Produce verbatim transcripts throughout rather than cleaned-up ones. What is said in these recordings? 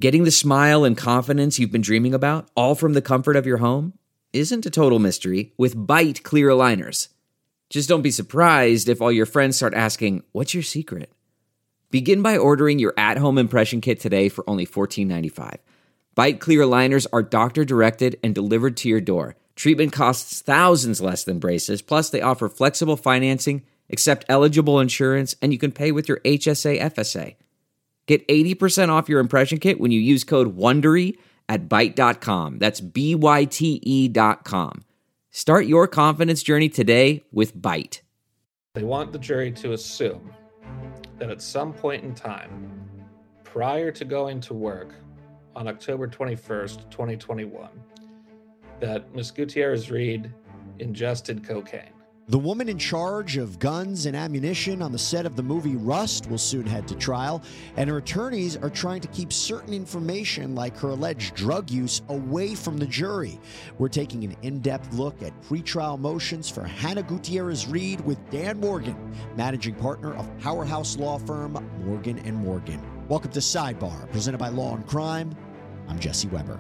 Getting the smile and confidence you've been dreaming about, all from the comfort of your home, isn't a total mystery with Byte clear aligners. Just don't be surprised if all your friends start asking, "What's your secret?" Begin by ordering your at-home impression kit today for only fourteen ninety-five. Byte clear aligners are doctor-directed and delivered to your door. Treatment costs thousands less than braces, plus they offer flexible financing, accept eligible insurance, and you can pay with your H S A F S A. Get eighty percent off your impression kit when you use code WONDERY at byte dot com. That's B Y T E dot com. Start your confidence journey today with Byte. They want the jury to assume that at some point in time, prior to going to work on October twenty-first, twenty twenty-one, that Miss Gutierrez-Reed ingested cocaine. The woman in charge of guns and ammunition on the set of the movie Rust will soon head to trial, and her attorneys are trying to keep certain information like her alleged drug use away from the jury. We're taking an in-depth look at pretrial motions for Hannah Gutierrez-Reed with Dan Morgan, managing partner of powerhouse law firm Morgan and Morgan. Welcome to Sidebar, presented by Law and Crime. I'm Jesse Weber.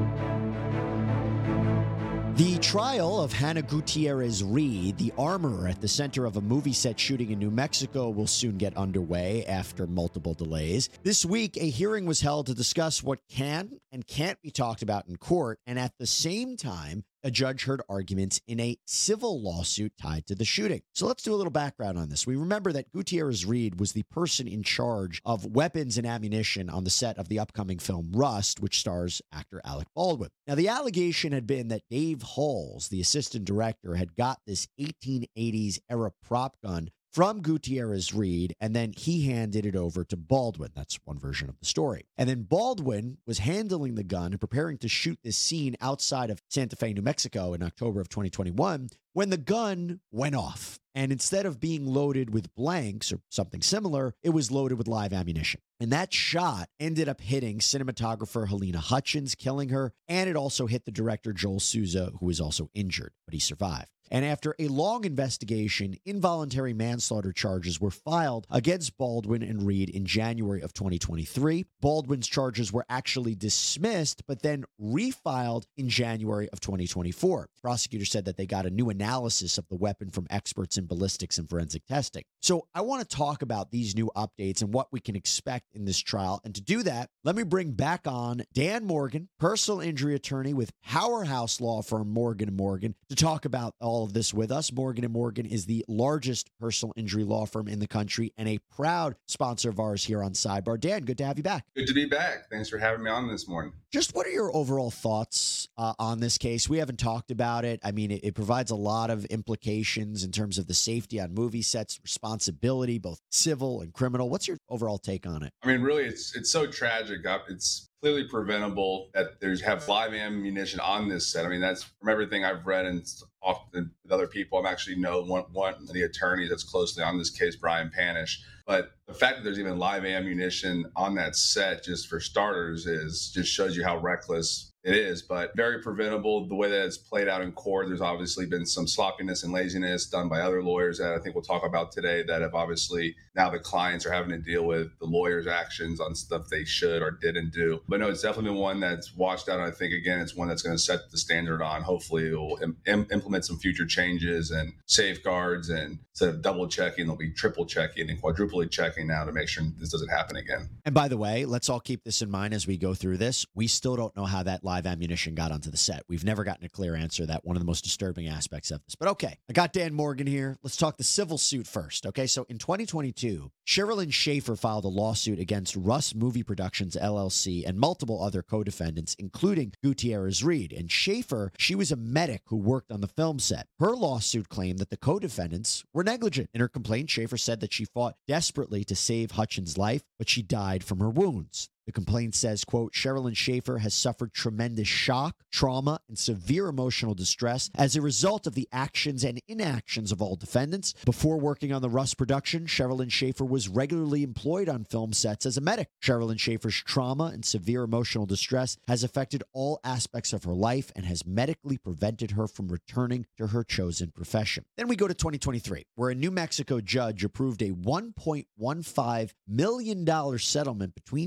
The trial of Hannah Gutierrez-Reed, the armorer at the center of a movie set shooting in New Mexico, will soon get underway after multiple delays. This week, a hearing was held to discuss what can and can't be talked about in court, and at the same time, a judge heard arguments in a civil lawsuit tied to the shooting. So let's do a little background on this. We remember that Gutierrez-Reed was the person in charge of weapons and ammunition on the set of the upcoming film Rust, which stars actor Alec Baldwin. Now, the allegation had been that Dave Halls, the assistant director, had got this eighteen eighties era prop gun from Gutierrez-Reed, and then he handed it over to Baldwin. That's one version of the story. And then Baldwin was handling the gun and preparing to shoot this scene outside of Santa Fe, New Mexico in October of twenty twenty-one when the gun went off. And instead of being loaded with blanks or something similar, it was loaded with live ammunition. And that shot ended up hitting cinematographer Helena Hutchins, killing her. And it also hit the director Joel Souza, who was also injured, but he survived. And after a long investigation, involuntary manslaughter charges were filed against Baldwin and Reed in January of twenty twenty-three. Baldwin's charges were actually dismissed, but then refiled in January of twenty twenty-four. Prosecutors said that they got a new analysis of the weapon from experts in ballistics and forensic testing. So I want to talk about these new updates and what we can expect in this trial. And to do that, let me bring back on Dan Morgan, personal injury attorney with powerhouse law firm Morgan and Morgan, to talk about all of this with us. Morgan and Morgan is the largest personal injury law firm in the country and a proud sponsor of ours here on Sidebar. Dan, good to have you back. Good to be back. Thanks for having me on this morning. Just what are your overall thoughts uh, on this case? We haven't talked about it. I mean, it, it provides a lot of implications in terms of the safety on movie sets, responsibility, both civil and criminal. What's your overall take on it? I mean, really, it's it's so tragic. It's clearly preventable that there's have live ammunition on this set. I mean, that's from everything I've read and talked with other people. I'm actually know one, one of the attorneys that's closely on this case, Brian Panish. But the fact that there's even live ammunition on that set, just for starters, is just shows you how reckless it is, but very preventable. The way that it's played out in court, there's obviously been some sloppiness and laziness done by other lawyers that I think we'll talk about today that have obviously now the clients are having to deal with the lawyers' actions on stuff they should or didn't do. But no, it's definitely been one that's watched out. And I think, again, it's one that's going to set the standard on. Hopefully it will im- implement some future changes and safeguards, and instead of double checking, they'll be triple checking and quadruple checking now to make sure this doesn't happen again. And by the way, let's all keep this in mind as we go through this. We still don't know how that live live ammunition got onto the set. We've never gotten a clear answer. That one of the most disturbing aspects of this. But okay, I got Dan Morgan here. Let's talk the civil suit first. Okay, so in twenty twenty-two, Sherilyn Schaefer filed a lawsuit against Russ Movie Productions, L L C, and multiple other co-defendants, including Gutierrez-Reed. And Schaefer, she was a medic who worked on the film set. Her lawsuit claimed that the co-defendants were negligent. In her complaint, Schaefer said that she fought desperately to save Hutchins' life, but she died from her wounds. The complaint says, quote, Sherilyn Schaefer has suffered tremendous shock, trauma, and severe emotional distress as a result of the actions and inactions of all defendants. Before working on the Russ production, Sherilyn Schaefer was regularly employed on film sets as a medic. Sherilyn Schaefer's trauma and severe emotional distress has affected all aspects of her life and has medically prevented her from returning to her chosen profession. Then we go to twenty twenty-three, where a New Mexico judge approved a one point one five million dollars settlement between Schaefer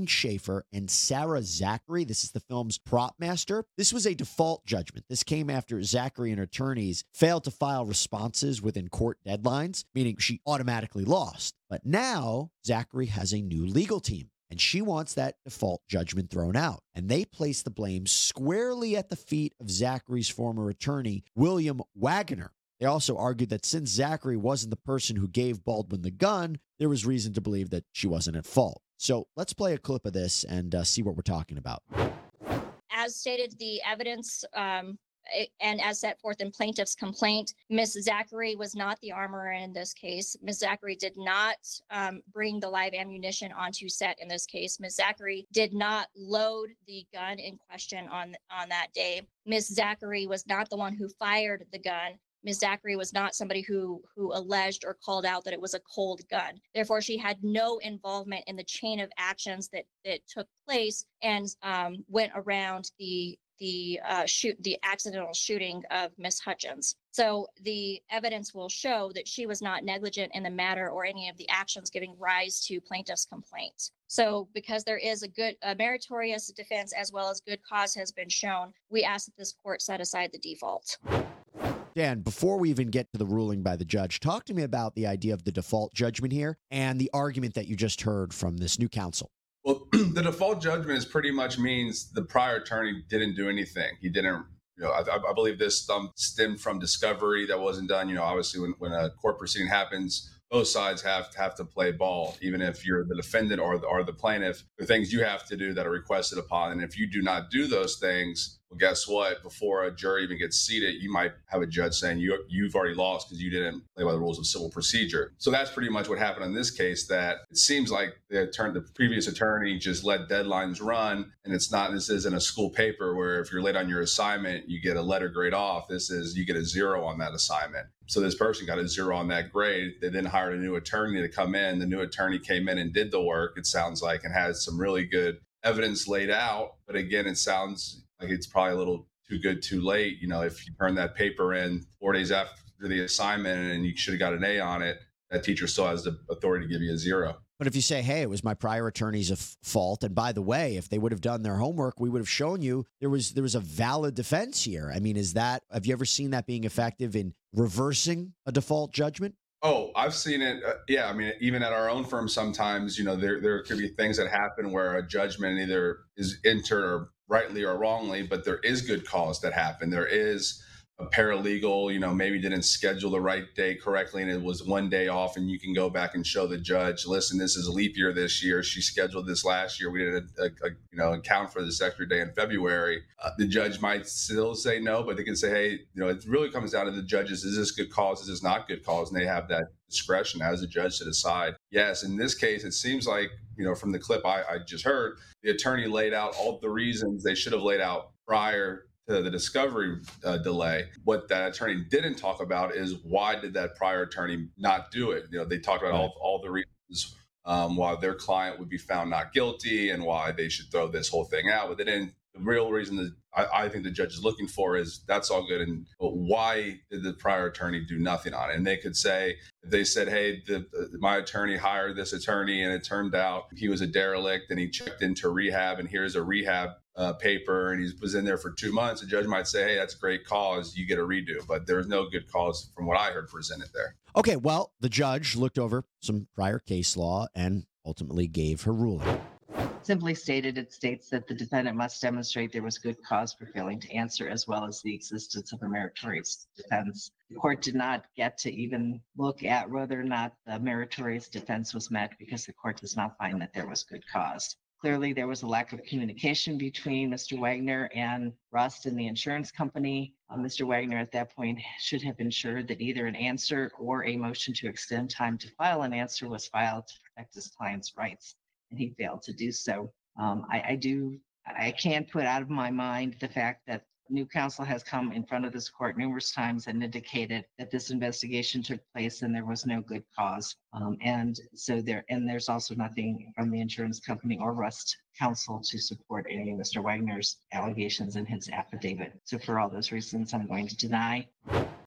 photographer, and Sarah Zachary. This is the film's prop master. This was a default judgment. This came after Zachary and her attorneys failed to file responses within court deadlines, meaning she automatically lost. But now Zachary has a new legal team, and she wants that default judgment thrown out. And they place the blame squarely at the feet of Zachary's former attorney, William Wagner. They also argued that since Zachary wasn't the person who gave Baldwin the gun, there was reason to believe that she wasn't at fault. So let's play a clip of this and uh, see what we're talking about. As stated, the evidence um, and as set forth in plaintiff's complaint, Miz Zachary was not the armorer in this case. Miz Zachary did not um, bring the live ammunition onto set in this case. Miz Zachary did not load the gun in question on, on that day. Miz Zachary was not the one who fired the gun. Miz Zachary was not somebody who who alleged or called out that it was a cold gun. Therefore, she had no involvement in the chain of actions that that took place and um, went around the the uh, shoot the accidental shooting of Miss Hutchins. So the evidence will show that she was not negligent in the matter or any of the actions giving rise to plaintiff's complaint. So because there is a good a meritorious defense as well as good cause has been shown, we ask that this court set aside the default. Dan, before we even get to the ruling by the judge, talk to me about the idea of the default judgment here and the argument that you just heard from this new counsel. Well, the default judgment is pretty much means the prior attorney didn't do anything. He didn't, you know, I, I believe this um, stemmed from discovery that wasn't done. You know, obviously when, when a court proceeding happens, both sides have to have to play ball, even if you're the defendant or the, or the plaintiff. The things you have to do that are requested upon. And if you do not do those things, well, guess what? Before a jury even gets seated, you might have a judge saying you, you've already lost because you didn't play by the rules of civil procedure. So that's pretty much what happened in this case, that it seems like the, attorney, the previous attorney just let deadlines run. And it's not, this isn't a school paper where if you're late on your assignment, you get a letter grade off. This is, you get a zero on that assignment. So this person got a zero on that grade. They then hired a new attorney to come in. The new attorney came in and did the work, it sounds like, and has some really good evidence laid out. But again, it sounds like it's probably a little too good, too late. You know, if you turn that paper in four days after the assignment and you should have got an A on it, that teacher still has the authority to give you a zero. But if you say, hey, it was my prior attorney's f- fault, and by the way, if they would have done their homework, we would have shown you there was there was a valid defense here. I mean, is that, have you ever seen that being effective in reversing a default judgment? Oh, I've seen it. Uh, yeah. I mean, even at our own firm, sometimes, you know, there, there could be things that happen where a judgment either is entered or rightly or wrongly, but there is good cause that happened. There is a paralegal, you know, maybe didn't schedule the right day correctly and it was one day off, and you can go back and show the judge, listen, this is a leap year this year. She scheduled this last year. We didn't, uh, uh, you know, account for this extra day in February. Uh, the judge might still say no, but they can say, hey, you know, it really comes down to the judges. Is this good cause? Is this not good cause? And they have that discretion as a judge to decide. Yes, in this case, it seems like, you know, from the clip I, I just heard, the attorney laid out all the reasons they should have laid out prior to the discovery uh, delay. What that attorney didn't talk about is why did that prior attorney not do it? You know, they talked about all, all the reasons um, why their client would be found not guilty and why they should throw this whole thing out. But they didn't. The real reason that I, I think the judge is looking for is that's all good. And but why did the prior attorney do nothing on it? And they could say, if they said, hey, the, the, my attorney hired this attorney and it turned out he was a derelict and he checked into rehab and here's a rehab uh, paper and he was in there for two months, the judge might say, hey, that's a great cause. You get a redo. But there's no good cause from what I heard presented there. Okay, well, the judge looked over some prior case law and ultimately gave her ruling. Simply stated, it states that the defendant must demonstrate there was good cause for failing to answer, as well as the existence of a meritorious defense. The court did not get to even look at whether or not the meritorious defense was met because the court does not find that there was good cause. Clearly, there was a lack of communication between Mister Wagner and Rust and the insurance company. Uh, Mister Wagner at that point should have ensured that either an answer or a motion to extend time to file an answer was filed to protect his client's rights. And he failed to do so. Um, I, I do, I can't put out of my mind the fact that new counsel has come in front of this court numerous times and indicated that this investigation took place and there was no good cause. Um, and so there, and there's also nothing from the insurance company or Rust counsel to support any of Mister Wagner's allegations in his affidavit. So for all those reasons, I'm going to deny.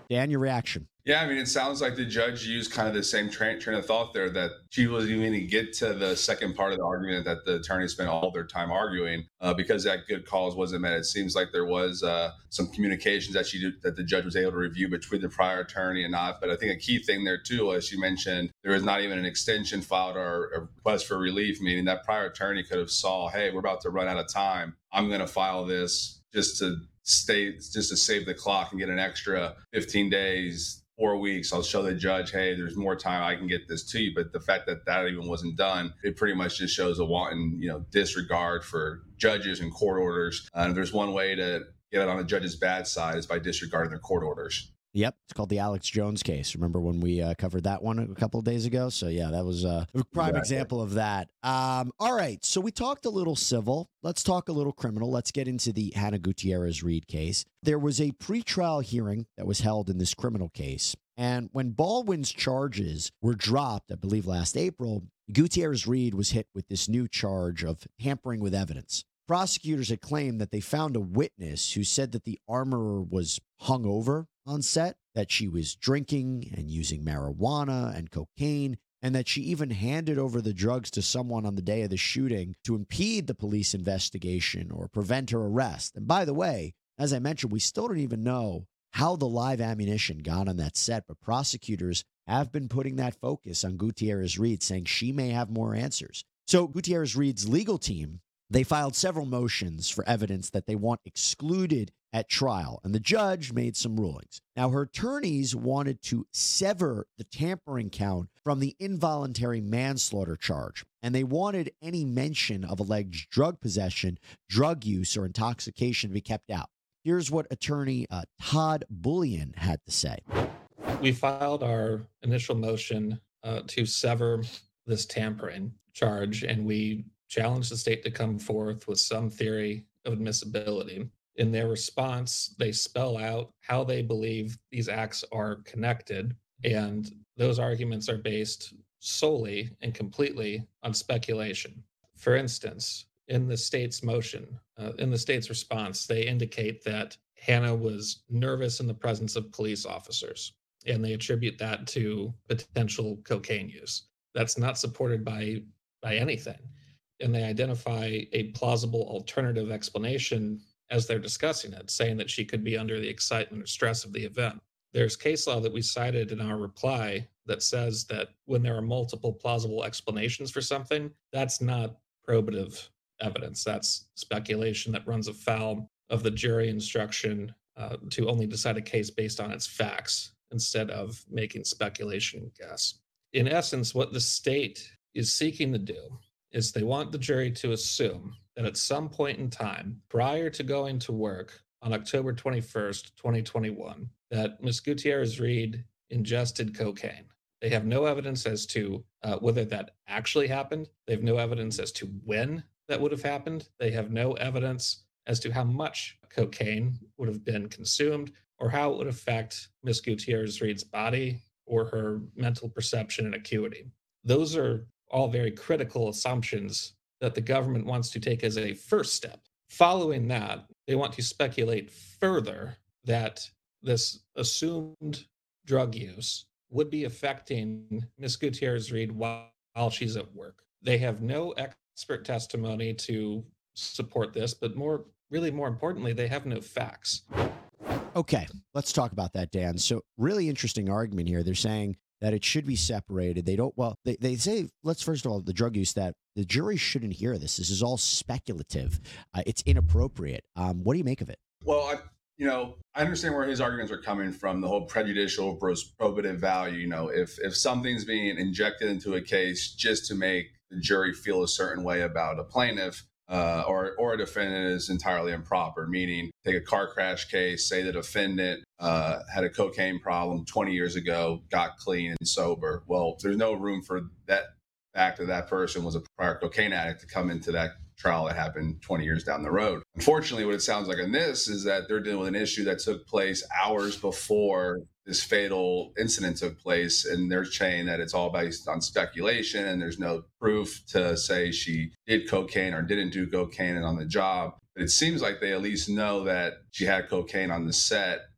Dan, your reaction? Yeah, I mean, it sounds like the judge used kind of the same train, train of thought there, that she wasn't even going to get to the second part of the argument that the attorney spent all their time arguing uh, because that good cause wasn't met. It seems like there was uh, some communications that she did, that the judge was able to review between the prior attorney and not. But I think a key thing there, too, as you mentioned, there was not even an extension filed or a request for relief, meaning that prior attorney could have saw, hey, we're about to run out of time. I'm going to file this just to stay, just to save the clock and get an extra fifteen days. Four weeks, I'll show the judge, hey, there's more time, I can get this to you. But the fact that that even wasn't done, it pretty much just shows a wanton, you know, disregard for judges and court orders. Uh, and there's one way to get it on the judge's bad side is by disregarding their court orders. Yep, it's called the Alex Jones case. Remember when we uh, covered that one a couple of days ago? So, yeah, that was uh, a prime Exactly. example of that. Um, all right, so we talked a little civil. Let's talk a little criminal. Let's get into the Hannah Gutierrez Reed case. There was a pretrial hearing that was held in this criminal case. And when Baldwin's charges were dropped, I believe last April, Gutierrez Reed was hit with this new charge of tampering with evidence. Prosecutors had claimed that they found a witness who said that the armorer was hungover on set, that she was drinking and using marijuana and cocaine, and that she even handed over the drugs to someone on the day of the shooting to impede the police investigation or prevent her arrest. And by the way, as I mentioned, we still don't even know how the live ammunition got on that set, but prosecutors have been putting that focus on Gutierrez Reed, saying she may have more answers. So Gutierrez Reed's legal team, they filed several motions for evidence that they want excluded at trial, and the judge made some rulings. Now, her attorneys wanted to sever the tampering count from the involuntary manslaughter charge, and they wanted any mention of alleged drug possession, drug use, or intoxication to be kept out. Here's what attorney uh, Todd Bullion had to say. We filed our initial motion uh, to sever this tampering charge, and we challenged the state to come forth with some theory of admissibility. In their response, they spell out how they believe these acts are connected, and those arguments are based solely and completely on speculation. For instance, in the state's motion, uh, in the state's response, they indicate that Hannah was nervous in the presence of police officers, and they attribute that to potential cocaine use. That's not supported by, by anything. And they identify a plausible alternative explanation as they're discussing it, saying that she could be under the excitement or stress of the event. There's case law that we cited in our reply that says that when there are multiple plausible explanations for something, that's not probative evidence. That's speculation that runs afoul of the jury instruction uh, to only decide a case based on its facts instead of making speculation and guess. In essence, what the state is seeking to do is they want the jury to assume that at some point in time, prior to going to work on October twenty-first, twenty twenty-one, that Miz Gutierrez Reed ingested cocaine. They have no evidence as to uh, whether that actually happened. They have no evidence as to when that would have happened. They have no evidence as to how much cocaine would have been consumed or how it would affect Miz Gutierrez Reed's body or her mental perception and acuity. Those are all very critical assumptions that the government wants to take as a first step. Following that, they want to speculate further that this assumed drug use would be affecting Miz Gutierrez Reed while, while she's at work. They have no expert testimony to support this, but more, really more importantly, they have no facts. Okay, let's talk about that, Dan. So really interesting argument here. They're saying that it should be separated. They don't, well, they, they say, let's first of all, the drug use, that the jury shouldn't hear this. This is all speculative. Uh, it's inappropriate. Um, what do you make of it? Well, I, you know, I understand where his arguments are coming from, the whole prejudicial versus probative value. You know, if if something's being injected into a case just to make the jury feel a certain way about a plaintiff, Uh, or or a defendant is entirely improper, meaning take a car crash case, say the defendant uh, had a cocaine problem twenty years ago, got clean and sober. Well, there's no room for that fact that that person was a prior cocaine addict to come into that trial that happened twenty years down the road. Unfortunately, what it sounds like in this is that they're dealing with an issue that took place hours before this fatal incident took place, and they're saying that it's all based on speculation and there's no proof to say she did cocaine or didn't do cocaine and on the job. But it seems like they at least know that she had cocaine on the set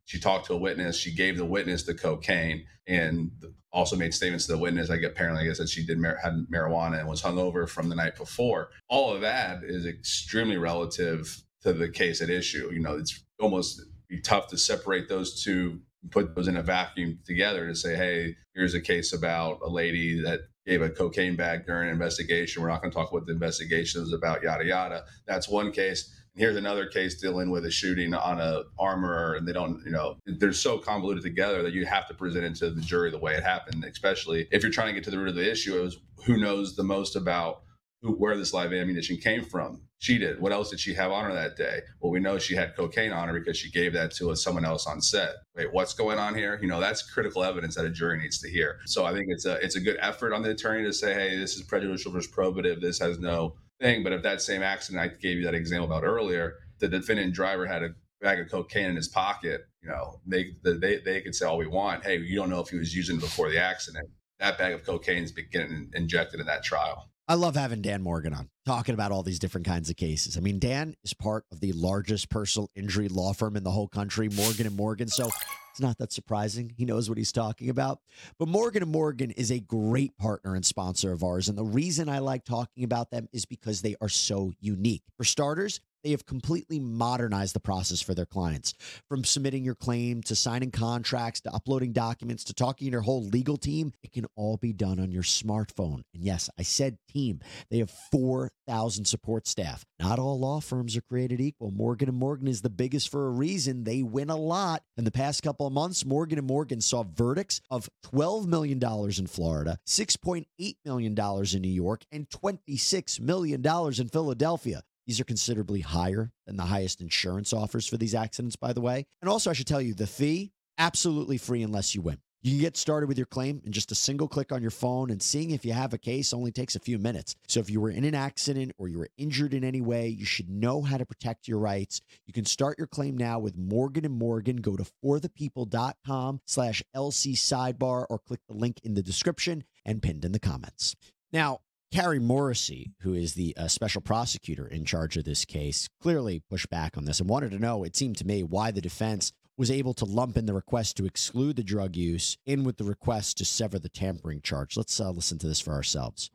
She talked to a witness. She gave the witness the cocaine and also made statements to the witness. I get apparently, I guess that she did mar- had marijuana and was hungover from the night before. All of that is extremely relative to the case at issue. You know, it's almost be tough to separate those two, put those in a vacuum together to say, hey, here's a case about a lady that gave a cocaine bag during an investigation. We're not going to talk what the investigation is about, yada, yada. That's one case. Here's another case dealing with a shooting on a armorer, and they don't, you know, they're so convoluted together that you have to present it to the jury the way it happened, especially if you're trying to get to the root of the issue. It was who knows the most about who, where this live ammunition came from. She did. What else did she have on her that day? Well, we know she had cocaine on her because she gave that to someone else on set. Wait, what's going on here? You know, that's critical evidence that a jury needs to hear. So I think it's a it's a good effort on the attorney to say, hey, this is prejudicial versus probative. This has no thing. But if that same accident I gave you that example about earlier, the defendant driver had a bag of cocaine in his pocket, you know, they they they could say all we want. Hey, you don't know if he was using it before the accident. That bag of cocaine is getting injected in that trial. I love having Dan Morgan on, talking about all these different kinds of cases. I mean, Dan is part of the largest personal injury law firm in the whole country, Morgan and Morgan. So it's not that surprising. He knows what he's talking about. But Morgan and Morgan is a great partner and sponsor of ours. And the reason I like talking about them is because they are so unique. For starters, they have completely modernized the process for their clients. From submitting your claim to signing contracts to uploading documents to talking to your whole legal team, it can all be done on your smartphone. And yes, I said team. They have four thousand support staff. Not all law firms are created equal. Morgan and Morgan is the biggest for a reason. They win a lot. In the past couple of months, Morgan and Morgan saw verdicts of twelve million dollars in Florida, six point eight million dollars in New York, and twenty-six million dollars in Philadelphia. These are considerably higher than the highest insurance offers for these accidents, by the way. And also, I should tell you, the fee, absolutely free unless you win. You can get started with your claim in just a single click on your phone, and seeing if you have a case only takes a few minutes. So if you were in an accident or you were injured in any way, you should know how to protect your rights. You can start your claim now with Morgan and Morgan. Go to forthepeople.com slash LC sidebar or click the link in the description and pinned in the comments. Now, Carrie Morrissey, who is the uh, special prosecutor in charge of this case, clearly pushed back on this and wanted to know, it seemed to me, why the defense was able to lump in the request to exclude the drug use in with the request to sever the tampering charge. Let's uh, listen to this for ourselves.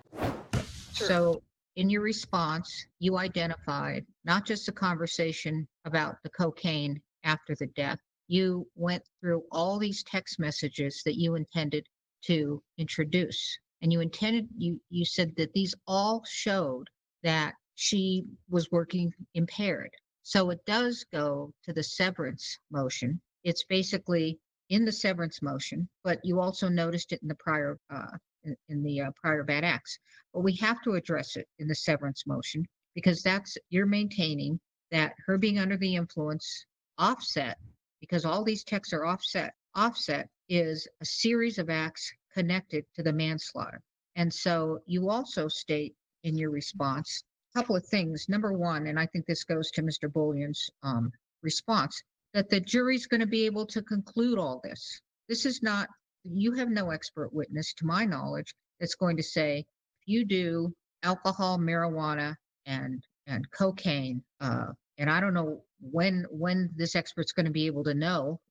So in your response, you identified not just a conversation about the cocaine after the death. You went through all these text messages that you intended to introduce. And you intended, you, you said that these all showed that she was working impaired. So it does go to the severance motion. It's basically in the severance motion, but you also noticed it in the prior, uh, in, in the uh, prior bad acts. But we have to address it in the severance motion because that's, you're maintaining that her being under the influence offset, because all these texts are offset. Offset is a series of acts connected to the manslaughter. And so you also state in your response a couple of things. Number one, and I think this goes to Mister Bullion's um, response, that the jury's going to be able to conclude all this. This is not, you have no expert witness, to my knowledge, that's going to say, if you do alcohol, marijuana, and and cocaine, uh, and I don't know when when this expert's going to be able to know,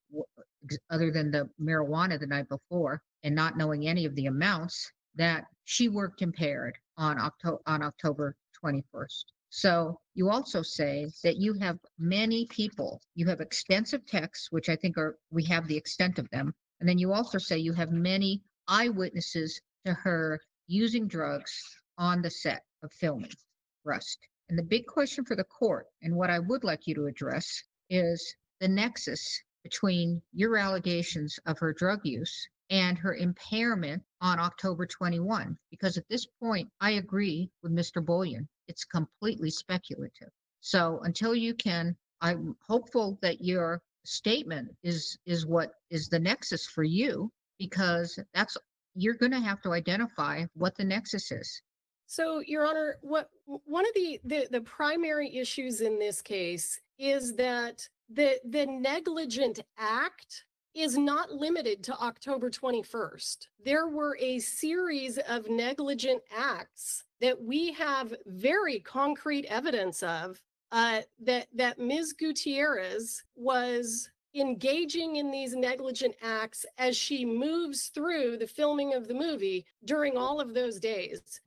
other than the marijuana the night before, and not knowing any of the amounts, that she worked impaired on October on October twenty-first. So you also say that you have many people, you have extensive texts, which I think are, we have the extent of them. And then you also say you have many eyewitnesses to her using drugs on the set of filming Rust. And the big question for the court, and what I would like you to address, is the nexus between your allegations of her drug use and her impairment on October twenty-first. Because at this point, I agree with Mister Bullion. It's completely speculative. So until you can, I'm hopeful that your statement is is what is the nexus for you, because that's, you're going to have to identify what the nexus is. So, Your Honor, what one of the, the, the primary issues in this case is that the the negligent act is not limited to October twenty-first. There were a series of negligent acts that we have very concrete evidence of, uh, that, that Miz Gutierrez was engaging in these negligent acts as she moves through the filming of the movie during all of those days.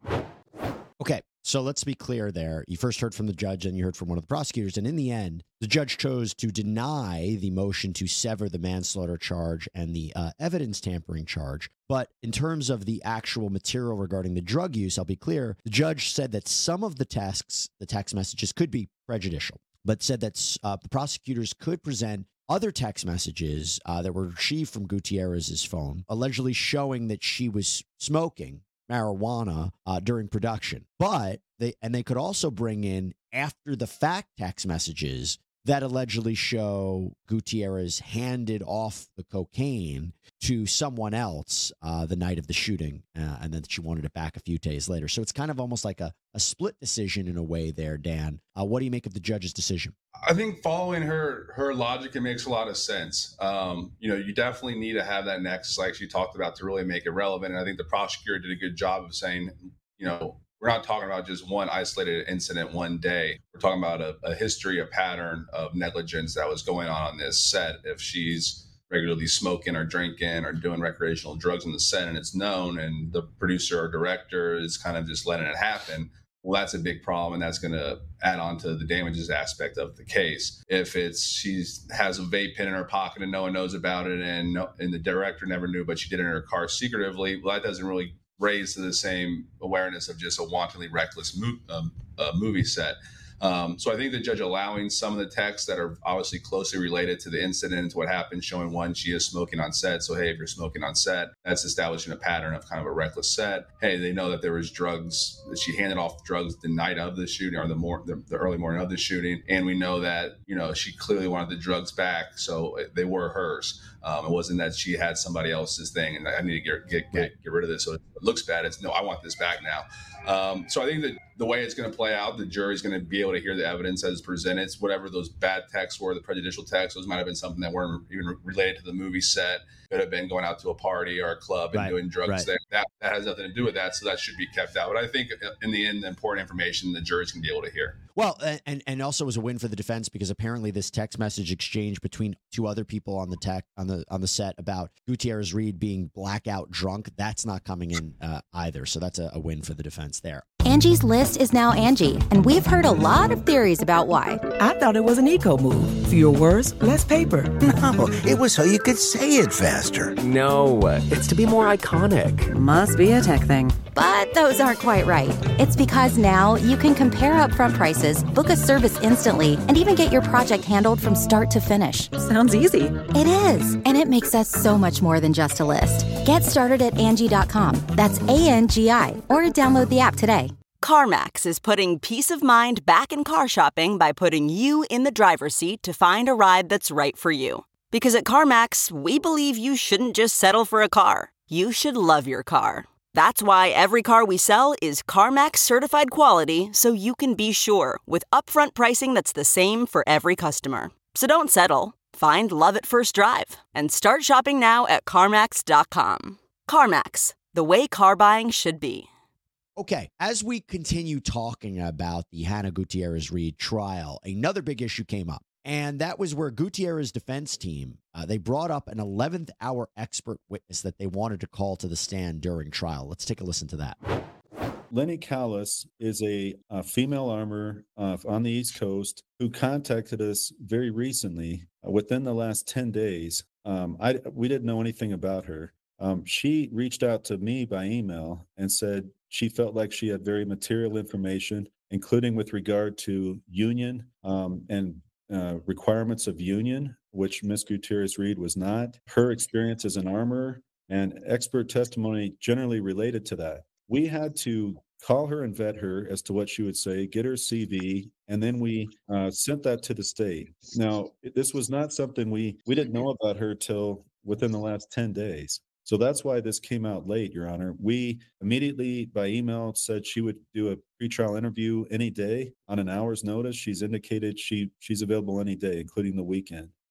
Okay, so let's be clear there. You first heard from the judge and you heard from one of the prosecutors. And in the end, the judge chose to deny the motion to sever the manslaughter charge and the uh, evidence tampering charge. But in terms of the actual material regarding the drug use, I'll be clear. The judge said that some of the texts, the text messages could be prejudicial, but said that uh, the prosecutors could present other text messages uh, that were retrieved from Gutierrez's phone, allegedly showing that she was smoking marijuana uh, during production. But they and they could also bring in after the fact text messages that allegedly show Gutierrez handed off the cocaine to someone else uh, the night of the shooting, uh, and then she wanted it back a few days later. So it's kind of almost like a, a split decision in a way there, Dan. Uh, what do you make of the judge's decision? I think following her her logic, it makes a lot of sense. Um, you know, you definitely need to have that nexus, like she talked about, to really make it relevant. And I think the prosecutor did a good job of saying, you know, we're not talking about just one isolated incident one day. We're talking about a, a history, a pattern of negligence that was going on on this set. If she's regularly smoking or drinking or doing recreational drugs on the set and it's known, and the producer or director is kind of just letting it happen, well, that's a big problem, and that's going to add on to the damages aspect of the case. If it's she has a vape pen in her pocket and no one knows about it, and no, and the director never knew, but she did it in her car secretively, well, that doesn't really raise to the same awareness of just a wantonly reckless mo- um, uh, movie set. Um, so I think the judge allowing some of the texts that are obviously closely related to the incident, to what happened, showing one, she is smoking on set. So, hey, if you're smoking on set, that's establishing a pattern of kind of a reckless set. Hey, they know that there was drugs, that she handed off drugs the night of the shooting, or the, more, the, the early morning of the shooting. And we know that, you know, she clearly wanted the drugs back. So they were hers. Um, it wasn't that she had somebody else's thing and I need to get, get, get, get rid of this. So it looks bad. It's no, I want this back now. Um, so I think that the way it's going to play out, the jury's going to be able to hear the evidence as presented. It's whatever those bad texts were, the prejudicial texts, those might have been something that weren't even related to the movie set. Could have been going out to a party or a club and Right, doing drugs right. there. That, that has nothing to do with that. So that should be kept out. But I think in the end, the important information the jury's going to be able to hear. Well, and and also was a win for the defense, because apparently this text message exchange between two other people on the tech on the on the set about Gutierrez Reed being blackout drunk, that's not coming in uh, either. So that's a, a win for the defense there. Angie's List is now Angie, and we've heard a lot of theories about why. I thought it was an eco move. Fewer words, less paper. No, it was so you could say it faster. No, it's to be more iconic. Must be a tech thing. But those aren't quite right. It's because now you can compare upfront prices, book a service instantly, and even get your project handled from start to finish. Sounds easy. It is, and it makes us so much more than just a list. Get started at Angie dot com. That's A N G I, or download the app today. CarMax is putting peace of mind back in car shopping by putting you in the driver's seat to find a ride that's right for you. Because at CarMax, we believe you shouldn't just settle for a car. You should love your car. That's why every car we sell is CarMax certified quality, so you can be sure with upfront pricing that's the same for every customer. So don't settle. Find love at first drive and start shopping now at CarMax dot com. CarMax, the way car buying should be. Okay, as we continue talking about the Hannah Gutierrez Reed trial, another big issue came up, and that was where Gutierrez's defense team, uh, they brought up an eleventh hour expert witness that they wanted to call to the stand during trial. Let's take a listen to that. Lenny Callis is a, a female armor uh, on the East Coast who contacted us very recently, uh, within the last ten days. Um, I, we didn't know anything about her. Um, she reached out to me by email and said she felt like she had very material information, including with regard to union um, and uh, requirements of union, which Miz Gutierrez Reed was not, her experience as an armorer, and expert testimony generally related to that. We had to call her and vet her as to what she would say, get her C V, and then we uh, sent that to the state. Now, this was not something we, we didn't know about her till within the last ten days. So that's why this came out late, Your Honor. We immediately by email said she would do a pretrial interview any day on an hour's notice. She's indicated she she's available any day, including the weekend.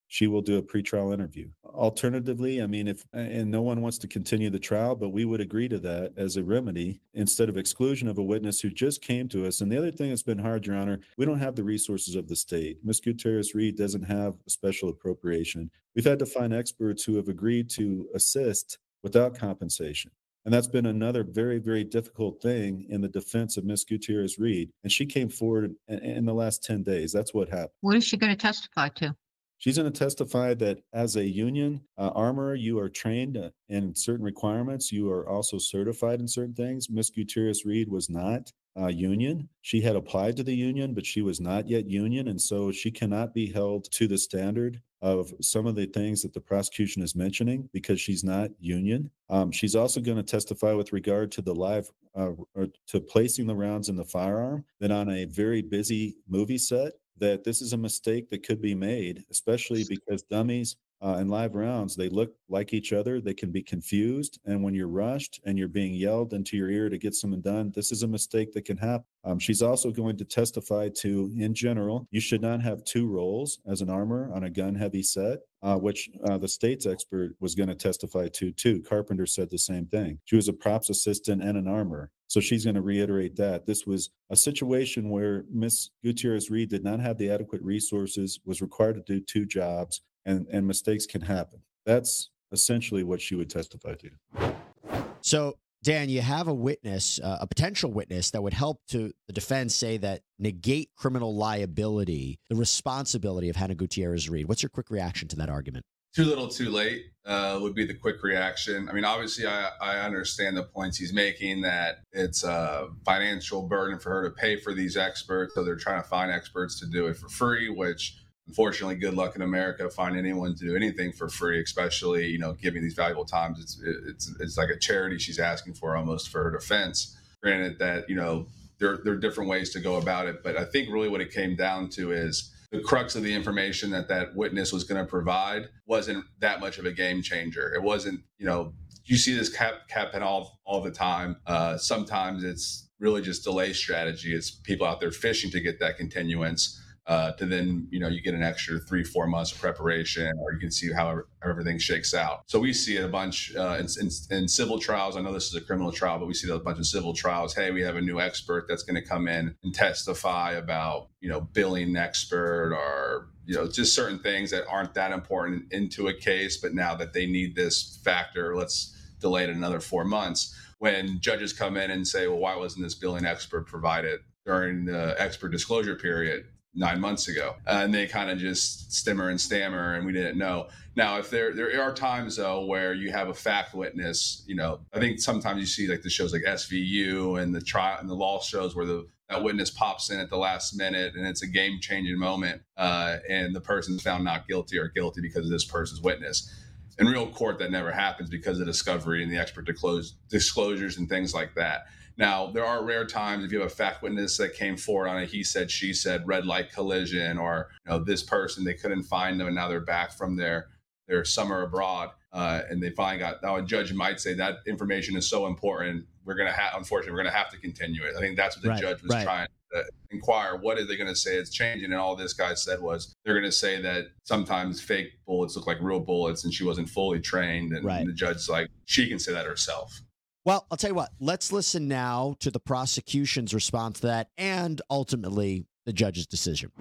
she will do a pretrial interview. Alternatively, I mean, if, and no one wants to continue the trial, but we would agree to that as a remedy instead of exclusion of a witness who just came to us. And the other thing that's been hard, Your Honor, we don't have the resources of the state. Miz Gutierrez-Reed doesn't have a special appropriation. We've had to find experts who have agreed to assist without compensation. And that's been another very, very difficult thing in the defense of Miz Gutierrez-Reed. And she came forward in, in the last ten days. That's what happened. What is she going to testify to? She's going to testify that as a union uh, armorer, you are trained uh, in certain requirements. You are also certified in certain things. Miz Gutierrez-Reed was not uh, union. She had applied to the union, but she was not yet union. And so she cannot be held to the standard of some of the things that the prosecution is mentioning because she's not union. Um, she's also going to testify with regard to the live, uh, or to placing the rounds in the firearm, that on a very busy movie set, that this is a mistake that could be made, especially because dummies uh, and live rounds, they look like each other. They can be confused. And when you're rushed and you're being yelled into your ear to get something done, this is a mistake that can happen. Um, she's also going to testify to, in general, you should not have two roles as an armor on a gun-heavy set, uh, which uh, the state's expert was going to testify to, too. Carpenter said the same thing. She was a props assistant and an armor. So she's going to reiterate that. This was a situation where Miz Gutierrez-Reed did not have the adequate resources, was required to do two jobs, and, and mistakes can happen. That's essentially what she would testify to. So, Dan, you have a witness, uh, a potential witness that would help to the defense say that negate criminal liability, the responsibility of Hannah Gutierrez-Reed. What's your quick reaction to that argument? Too little, too late uh, would be the quick reaction. I mean, obviously, I, I understand the points he's making, that it's a financial burden for her to pay for these experts. So they're trying to find experts to do it for free, which unfortunately, good luck in America finding anyone to do anything for free, especially, you know, giving these valuable times. It's it's it's like a charity she's asking for almost for her defense. Granted that, you know, there, there are different ways to go about it. But I think really what it came down to is the crux of the information that that witness was going to provide wasn't that much of a game changer. It wasn't, you know, you see this cap happen all, all the time. Uh, sometimes it's really just delay strategy. It's people out there fishing to get that continuance. Uh, to then, you know, you get an extra three, four months of preparation, or you can see how everything shakes out. So we see it a bunch uh, in, in, in civil trials. I know this is a criminal trial, but we see a bunch of civil trials. Hey, we have a new expert that's going to come in and testify about, you know, billing expert, or, you know, just certain things that aren't that important into a case. But now that they need this factor, let's delay it another four months. When judges come in and say, well, why wasn't this billing expert provided during the expert disclosure period nine months ago? Uh, and they kind of just stammer and stammer, and we didn't know. Now, if there there are times, though, where you have a fact witness, you know, I think sometimes you see like the shows like S V U and the trial and the law shows where the that witness pops in at the last minute and it's a game-changing moment, uh, and the person's found not guilty or guilty because of this person's witness. In real court, that never happens because of discovery and the expert disclose, disclosures and things like that. Now, there are rare times if you have a fact witness that came forward on a he said, she said, red light collision, or, you know, this person, they couldn't find them and now they're back from their, their summer abroad, uh, and they finally got, now a judge might say that information is so important, we're going to have, unfortunately, we're going to have to continue it. I think that's what the Right, judge was right. trying to inquire. What are they going to say it's changing? And all this guy said was, they're going to say that sometimes fake bullets look like real bullets and she wasn't fully trained. And Right. the judge's like, she can say that herself. Well, I'll tell you what, let's listen now to the prosecution's response to that and ultimately the judge's decision.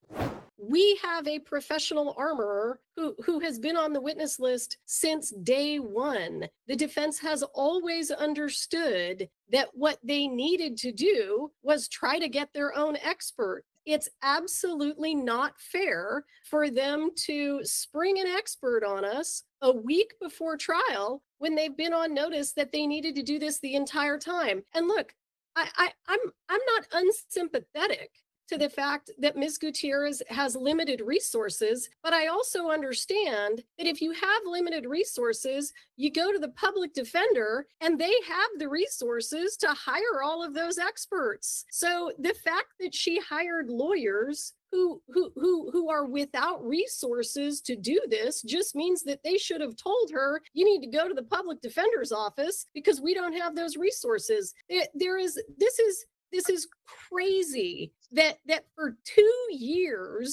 We have a professional armorer who, who has been on the witness list since day one. The defense has always understood that what they needed to do was try to get their own expert. It's absolutely not fair for them to spring an expert on us a week before trial when they've been on notice that they needed to do this the entire time. And look, I, I, I'm I'm not unsympathetic to the fact that Miz Gutierrez has limited resources, but I also understand that if you have limited resources, you go to the public defender and they have the resources to hire all of those experts. So the fact that she hired lawyers who who who who are without resources to do this just means that they should have told her, you need to go to the public defender's office because we don't have those resources. There, there is this is This is crazy that that for two years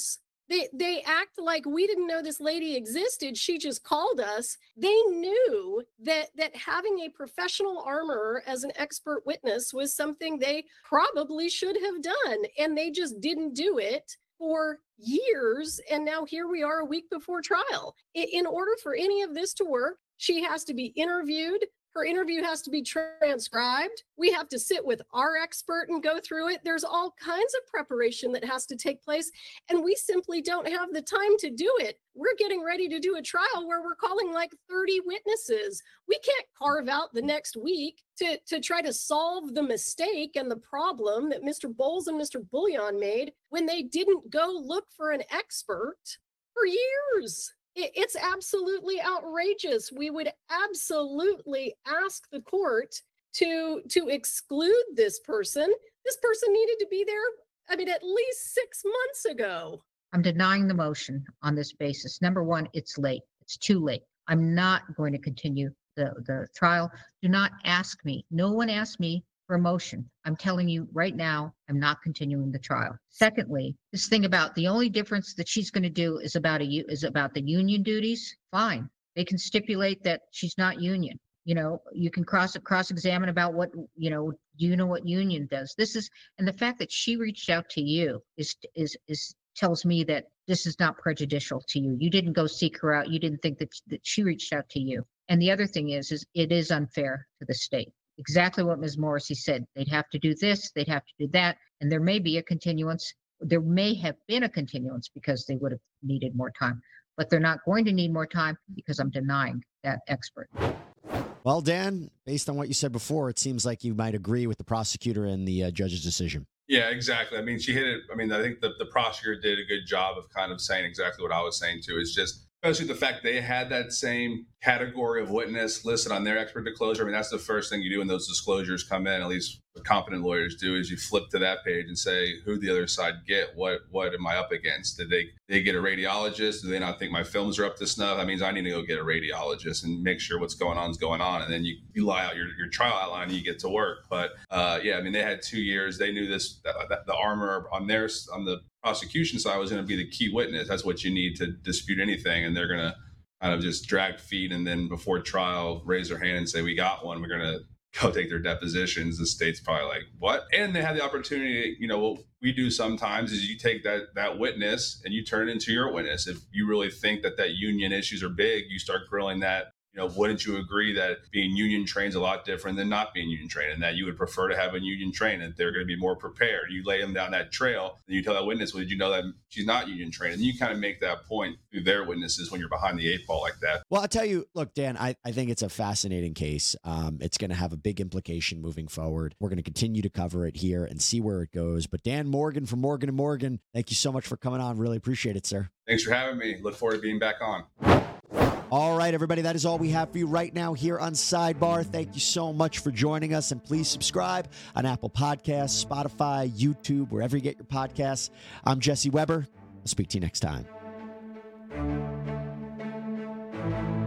They they act like we didn't know this lady existed. She just called us. They knew that that having a professional armorer as an expert witness was something they probably should have done, and they just didn't do it for years. And now here we are a week before trial. In order for any of this to work, she has to be interviewed. Her interview has to be transcribed. We have to sit with our expert and go through it. There's all kinds of preparation that has to take place, and we simply don't have the time to do it. We're getting ready to do a trial where we're calling like thirty witnesses. We can't carve out the next week to, to try to solve the mistake and the problem that Mister Bowles and Mister Bullion made when they didn't go look for an expert for years. It's absolutely outrageous. We would absolutely ask the court to to exclude this person. This person needed to be there, I mean, at least six months ago. I'm denying the motion on this basis. Number one, it's late. It's too late. I'm not going to continue the, the trial. Do not ask me. No one asked me for a motion. I'm telling you right now, I'm not continuing the trial. Secondly, this thing about the only difference that she's going to do is about a is about the union duties. Fine. They can stipulate that she's not union. You know, you can cross cross examine about what, you know, do you know what union does? This is, and the fact that she reached out to you is is is tells me that this is not prejudicial to you. You didn't go seek her out. You didn't think that that she reached out to you. And the other thing is, is it is unfair to the state. Exactly what Miz Morrissey said. They'd have to do this, they'd have to do that, and there may be a continuance. There may have been a continuance because they would have needed more time, but they're not going to need more time because I'm denying that expert. Well, Dan, based on what you said before, it seems like you might agree with the prosecutor and the uh, judge's decision. Yeah, exactly. I mean, she hit it. I mean, I think the, the prosecutor did a good job of kind of saying exactly what I was saying too. It's just, especially the fact they had that same category of witness listed on their expert disclosure. I mean, that's the first thing you do when those disclosures come in, at least what competent lawyers do, is you flip to that page and say, who the other side get? What what am I up against? Did they, they get a radiologist? Do they not think my films are up to snuff? That means I need to go get a radiologist and make sure what's going on is going on. And then you, you lie out your, your trial outline and you get to work. But uh, yeah, I mean, they had two years. They knew this, that, that the armor on their, on the prosecution side was going to be the key witness. That's what you need to dispute anything. And they're going to kind of just drag feet, and then before trial raise their hand and say, we got one, we're going to go take their depositions. The state's probably like, what? And they had the opportunity, you know, what we do sometimes is you take that that witness and you turn it into your witness. If you really think that that union issues are big, you start grilling that. You know, wouldn't you agree that being union trained is a lot different than not being union trained, and that you would prefer to have a union trained and they're going to be more prepared? You lay them down that trail, and you tell that witness, well, did you know that she's not union trained? And you kind of make that point through their witnesses when you're behind the eight ball like that. Well, I'll tell you, look, Dan, I, I think it's a fascinating case. Um, it's going to have a big implication moving forward. We're going to continue to cover it here and see where it goes. But Dan Morgan from Morgan and Morgan, thank you so much for coming on. Really appreciate it, sir. Thanks for having me. Look forward to being back on. All right, everybody, that is all we have for you right now here on Sidebar. Thank you so much for joining us, and please subscribe on Apple Podcasts, Spotify, YouTube, wherever you get your podcasts. I'm Jesse Weber. I'll speak to you next time.